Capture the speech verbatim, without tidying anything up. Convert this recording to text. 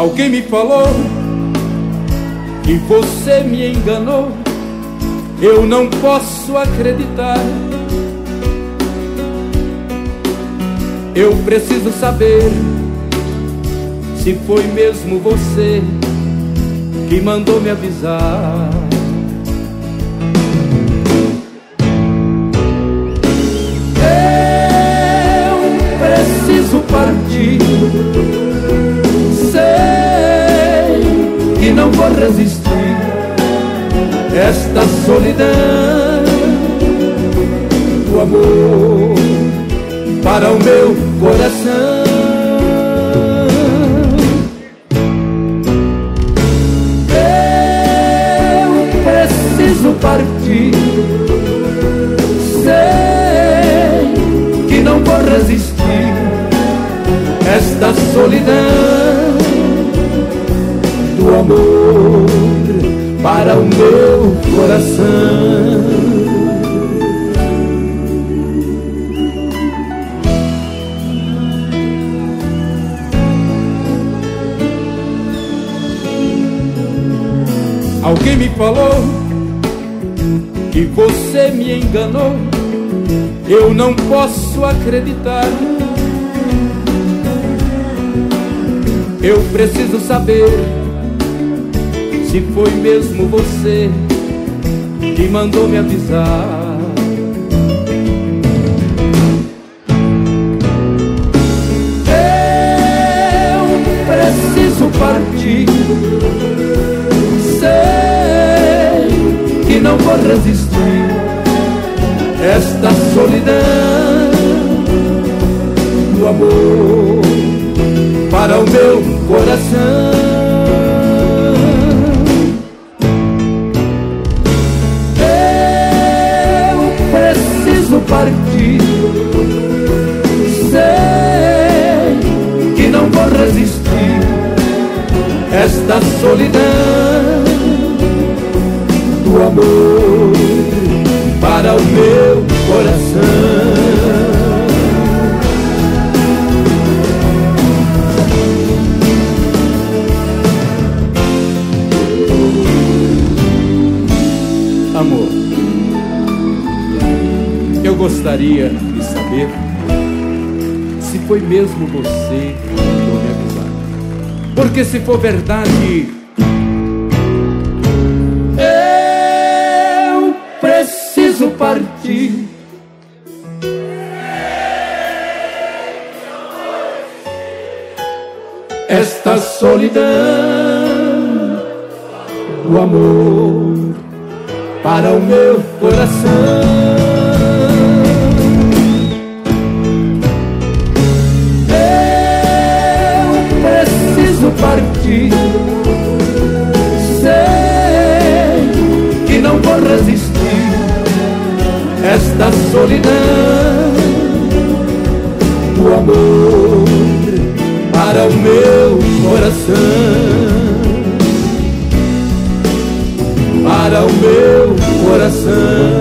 Alguém me falou que você me enganou. Eu não posso acreditar. Eu preciso saber se foi mesmo você que mandou me avisar. Eu preciso partir. Sei que não vou resistir esta solidão do amor para o meu coração. Eu preciso partir. Sei que não vou resistir esta solidão do amor para o meu coração. Alguém me falou que você me enganou. Eu não posso acreditar. Eu preciso saber se foi mesmo você que mandou me avisar. Eu preciso partir. Sei que não vou resistir esta solidão do amor para o meu coração. Partir. Sei que não vou resistir esta solidão do amor para o meu coração. Amor, eu gostaria de saber se foi mesmo você que mandou me avisar. Porque se for verdade, eu preciso partir. Esta solidão do amor para o meu coração. Partir. Sei que não vou resistir esta solidão do amor para o meu coração, para o meu coração.